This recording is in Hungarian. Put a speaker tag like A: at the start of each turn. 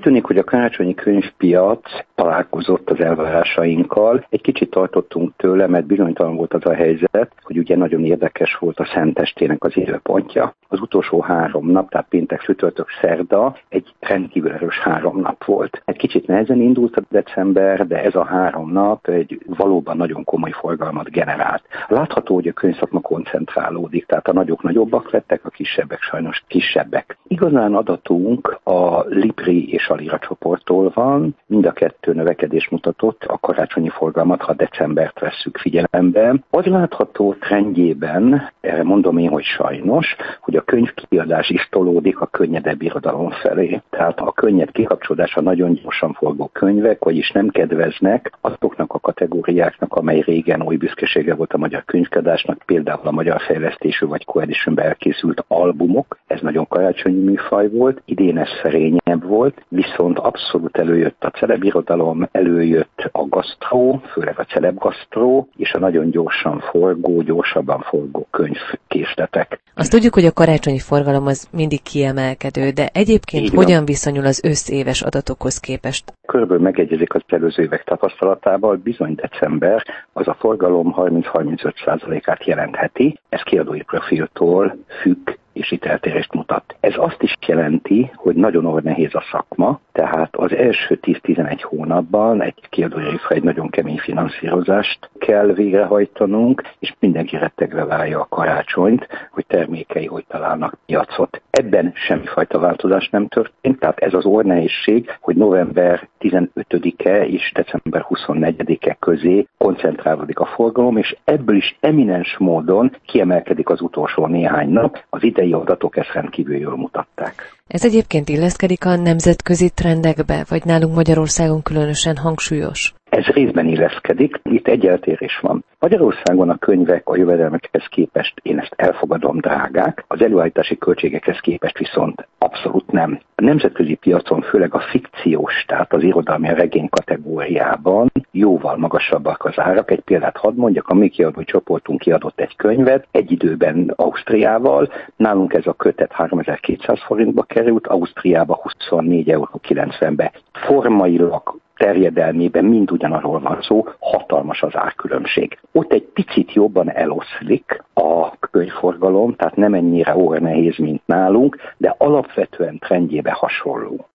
A: tűnik, hogy a karácsonyi könyvpiac találkozott az elvárásainkkal. Egy kicsit tartottunk tőle, mert bizonytalan volt az a helyzet, hogy ugye nagyon érdekes volt a Szentestének az időpontja. Az utolsó 3 nap, tehát péntek, csütörtök, szerda egy rendkívül erős 3 nap volt. Egy kicsit nehezen indult a december, de ez a 3 nap egy valóban nagyon komoly forgalmat generált. Látható, hogy a könyvszakma koncentrálódik, tehát a nagyok nagyobbak lettek, a kisebbek sajnos kisebbek. Igazán adatunk a Libri és a Lira csoporttól van, mind a kettő növekedés mutatott, a karácsonyi forgalmat, ha decembert vesszük figyelembe. Az látható trendjében, erre mondom én, hogy sajnos, hogy a könyvkiadás is tolódik a könnyedebb irodalom felé. Tehát a könnyed kikapcsolódása nagyon gyorsan forgó könyvek, vagyis nem kedveznek azoknak a kategóriáknak, amely régen oly büszkesége volt a magyar könyvkiadásnak, például a magyar fejlesztésű vagy co-editionben elkészült albumok. Ez nagyon karácsonyi műfaj volt, idén ez szerényebb volt, viszont abszolút előjött a celebirodalom, előjött a gasztró, főleg a celebgasztró, és a nagyon gyorsan forgó, gyorsabban forgó könyvkészletek.
B: Azt tudjuk, hogy a karácsonyi forgalom az mindig kiemelkedő, de egyébként hogyan viszonyul az összéves adatokhoz képest?
A: Körülbelül megegyezik az előző évek tapasztalatával, bizony december az a forgalom 30-35%-át jelentheti, ez kiadói profiltól függ, és itt eltérést mutat. Ez azt is jelenti, hogy nagyon nehéz a szakma, tehát az első 10-11 hónapban egy kiadói egy nagyon kemény finanszírozást kell végrehajtanunk, és mindenki rettegve várja a karácsonyt, hogy termékei hogy találnak piacot. Ebben semmifajta változás nem történt, tehát ez az orrnehézség, hogy november 15-e és december 24-e közé koncentrálódik a forgalom, és ebből is eminens módon kiemelkedik az utolsó néhány nap. Az idei adatok ezt rendkívül jól mutatták.
B: Ez egyébként illeszkedik a nemzetközi trendekbe, vagy nálunk Magyarországon különösen hangsúlyos?
A: Ez részben illeszkedik, itt egy eltérés van. Magyarországon a könyvek a jövedelmekhez képest, én ezt elfogadom, drágák, az előállítási költségekhez képest viszont abszolút nem. A nemzetközi piacon főleg a fikciós, tehát az irodalmi regény kategóriában jóval magasabbak az árak. Egy példát hadd mondjak, a mi kiadói csoportunk kiadott egy könyvet, egy időben Ausztriával, nálunk ez a kötet 3200 forintba került, Ausztriába 24,90 €. Formailag, terjedelmében mind ugyanarról van szó, hatalmas az árkülönbség. Ott egy picit jobban eloszlik a könyvforgalom, tehát nem ennyire orrnehéz, mint nálunk, de alapvetően trendjében hasonló.